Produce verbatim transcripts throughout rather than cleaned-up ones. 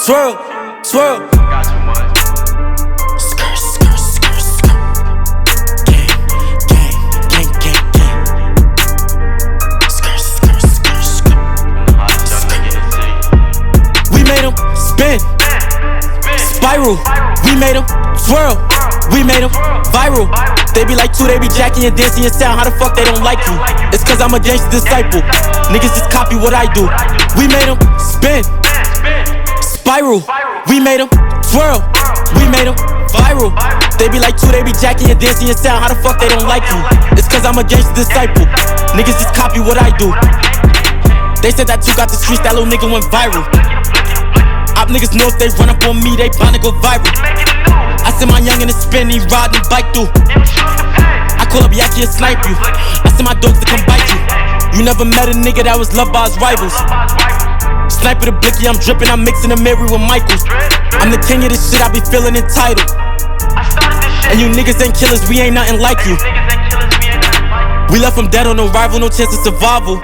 swirl, swirl. Got too much. Skirt, skirt, skirt, skirt. Gang, gang, gang, gang, gang. Skirt, skirt, skirt, skirt. Hottest young nigga in the city. We made 'em spin, spiral. We made 'em swirl. We made 'em viral. They be like two, they be jacking and dancing your sound. How the fuck they don't like you? It's cause I'm a gangsta disciple. Niggas just copy what I do. We made 'em spin, spiral. We made 'em swirl. We made 'em viral. They be like two, they be jacking and dancing your sound. How the fuck they don't like you? It's cause I'm a gangsta disciple. Niggas just copy what I do. They said that you got the streets, that little nigga went viral. Op niggas know if they run up on me, they bound to go viral. I send my youngin' to spin, he riding bike through. I call up Yaki and snipe you. I send my dogs to come bite you. You never met a nigga that was loved by his rivals. Sniper the blicky, I'm drippin', I'm mixing the Mary with Michaels. I'm the king of this shit, I be feeling entitled. And you niggas ain't killers, we ain't nothing like you. We left them dead on no rival, no chance of survival.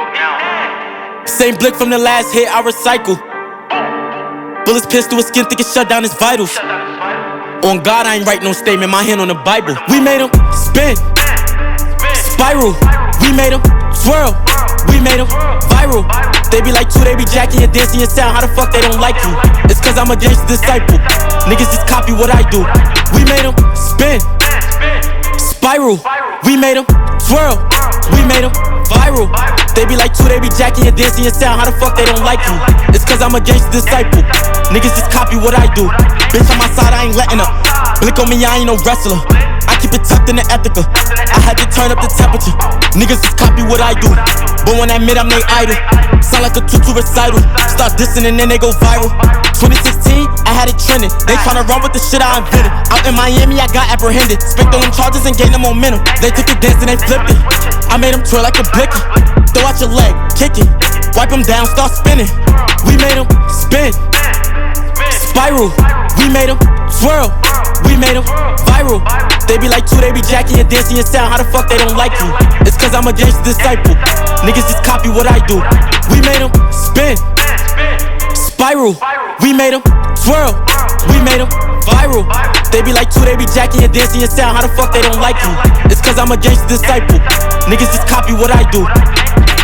Same blick from the last hit, I recycle. Bullets pierced through his skin, think it shut down his vitals. On God, I ain't write no statement, my hand on the Bible. We made 'em spin, spiral. We made 'em swirl. We made 'em viral. They be like two, they be jacking and dancing your sound. How the fuck they don't like you? It's cause I'm a gangsta disciple. Niggas just copy what I do. We made 'em spin, spiral. We made 'em swirl. We made 'em viral. They be like two, they be jacking and dancing your sound. How the fuck they don't like you? It's cause I'm a gangsta disciple. Niggas just copy what I do. Bitch on my side, I ain't letting up. Blick on me, I ain't no wrestler. I keep it tucked in the Ethica. I had to turn up the temperature. Niggas just copy what I do. But when I admit I'm they idol, sound like a tutu recital. Start dissing and then they go viral. twenty sixteen, I had it trending. They tryna run with the shit I invented. Out in Miami, I got apprehended. Spent on them charges and gained the momentum. They took it dancing, they flipped it. I made them twirl like a blicky. Throw out your leg, kick it. Wipe them down, start spinning. We made them spin, spiral. We made them swirl. We made them viral. They be like two, they be jacking and dancing your sound. How the fuck they don't like you? It's cause I'm a gangsta disciple. Niggas just copy what I do. We made them spin, spiral. We made them swirl. We made them viral. They be like two, they be jacking and dancing your sound. How the fuck they don't like you? It's cause I'm a gangsta disciple. Niggas just copy what I do.